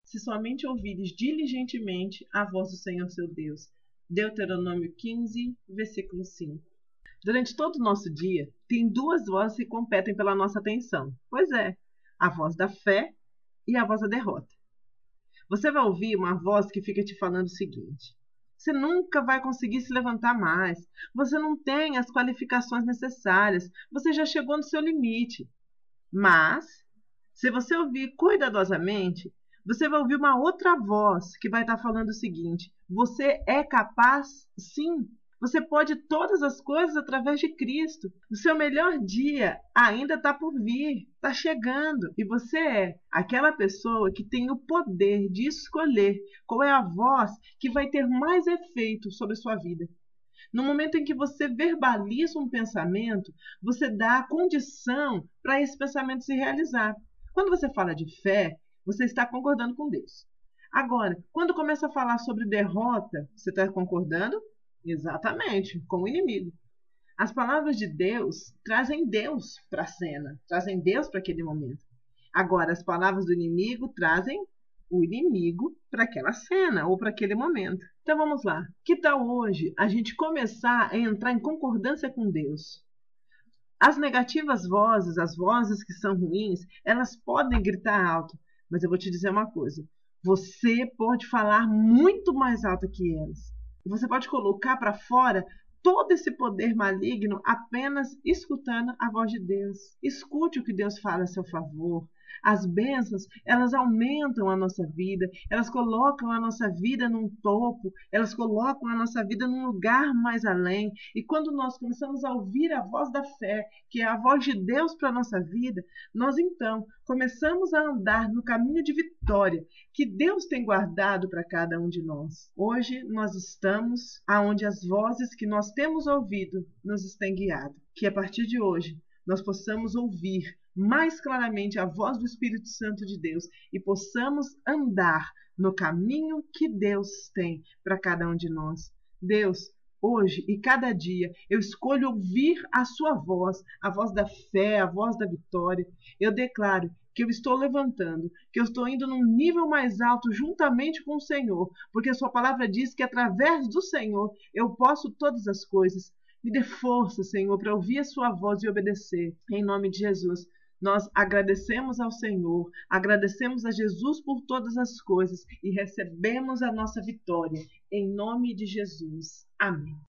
se somente ouvires diligentemente a voz do Senhor seu Deus. Deuteronômio 15, versículo 5. Durante todo o nosso dia, tem duas vozes que competem pela nossa atenção. Pois é, a voz da fé e a voz da derrota. Você vai ouvir uma voz que fica te falando o seguinte: você nunca vai conseguir se levantar mais, você não tem as qualificações necessárias, você já chegou no seu limite. Mas, se você ouvir cuidadosamente, você vai ouvir uma outra voz que vai estar falando o seguinte: você é capaz, sim. Você pode todas as coisas através de Cristo. O seu melhor dia ainda está por vir, está chegando. E você é aquela pessoa que tem o poder de escolher qual é a voz que vai ter mais efeito sobre a sua vida. No momento em que você verbaliza um pensamento, você dá a condição para esse pensamento se realizar. Quando você fala de fé, você está concordando com Deus. Agora, quando começa a falar sobre derrota, você está concordando? Exatamente, com o inimigo. As palavras de Deus trazem Deus para a cena, trazem Deus para aquele momento. Agora, as palavras do inimigo trazem o inimigo para aquela cena ou para aquele momento. Então vamos lá. Que tal hoje a gente começar a entrar em concordância com Deus? As negativas vozes, as vozes que são ruins, elas podem gritar alto, mas eu vou te dizer uma coisa: você pode falar muito mais alto que elas. Você pode colocar para fora todo esse poder maligno apenas escutando a voz de Deus. Escute o que Deus fala a seu favor. As bênçãos, elas aumentam a nossa vida, elas colocam a nossa vida num topo, elas colocam a nossa vida num lugar mais além. E quando nós começamos a ouvir a voz da fé, que é a voz de Deus para a nossa vida, nós então começamos a andar no caminho de vitória que Deus tem guardado para cada um de nós. Hoje nós estamos aonde as vozes que nós temos ouvido nos têm guiado. Que a partir de hoje nós possamos ouvir mais claramente a voz do Espírito Santo de Deus e possamos andar no caminho que Deus tem para cada um de nós. Deus, hoje e cada dia, eu escolho ouvir a sua voz, a voz da fé, a voz da vitória. Eu declaro que eu estou levantando, que eu estou indo num nível mais alto juntamente com o Senhor, porque a sua palavra diz que através do Senhor eu posso todas as coisas. Me dê força, Senhor, para ouvir a sua voz e obedecer. Em nome de Jesus. Nós agradecemos ao Senhor, agradecemos a Jesus por todas as coisas e recebemos a nossa vitória. Em nome de Jesus. Amém.